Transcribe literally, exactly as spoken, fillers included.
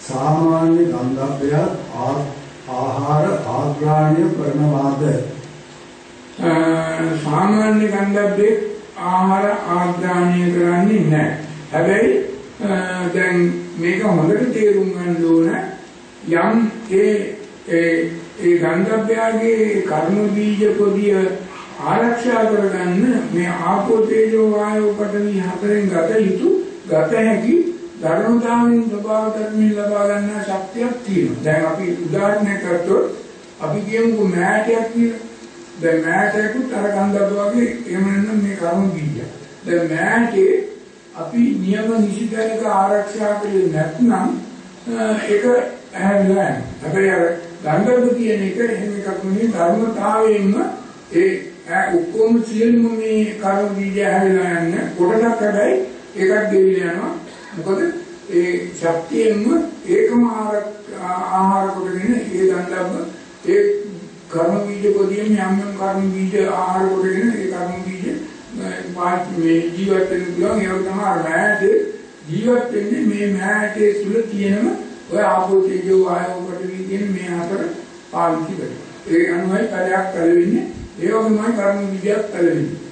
සාමාන්‍ය ගන්ධබ්බය ආහාර ආග්‍රහණය කරනවාද? සාමාන්‍ය ගන්ධබ්බේ ආහාර ආග්‍රහණය කරන්නේ නැහැ. හැබැයි දැන් මේක හොඳට තේරුම් ගන්න ඕන යම් ඒ ඒ ගන්ධබ්බයාගේ කර්ම බීජ පොදිය ආරක්ෂා කරගන්න මේ ආපෝ තේජෝ වායෝ පඨවි හතරෙන් ගත යුතු ගත හැකි ධර්මතාවයෙන් ස්වභාව ධර්මයෙන් ලබා ගන්න ශක්තියක් තියෙනවා. දැන් අපි උදාහරණයක් ගත්තොත් අපි කියමුකෝ මෑටයක් කියලා. දැන් මෑටයකුත් අර ගන්ධබ්බ වගේ එහෙම නැත්නම් මේ කර්ම බීජය. දැන් මෑටේ අපි නියම නිසිතනික ආරක්ෂා කරේ නැත්නම් ඒක ඇහැවිලා යනවා. හැබැයි අර ගන්ධබ්බ කියන එක එහෙම එකක් නෙවෙයි ධර්මතාවයෙන්ම ඒ ඔක්කොම සියලුම මේ කර්ම බීජ ඇහැවිලා යන්නේ කොටසක් හැබැයි ඒකක් ගෙවිලා යනවා. මොකද ඒ ශක්තියෙන්ම ඒකම ආහාර කොටගෙන ඒ ගන්ධබ්බ ඒ කර්ම බීජ පොදියෙන් යම් යම් කර්ම බීජ ආහාර කොටගෙන ඒ කර්ම බීජ මේ ජීවත් වෙන්න පුළුවන්. ඒක තමයි මෑටේ ජීවත් වෙන්නේ. මේ මෑටේ තුල තියෙනම ඔය ආපෝ තේජෝ වායෝ පඨවි කියන මේ හතර පාවිච්චි කරනවා. ඒ අනුවයි කලයක් පැලෙන්නේ. ඒ වගේමයි කර්ම බීජයක් පැලෙන්නේ.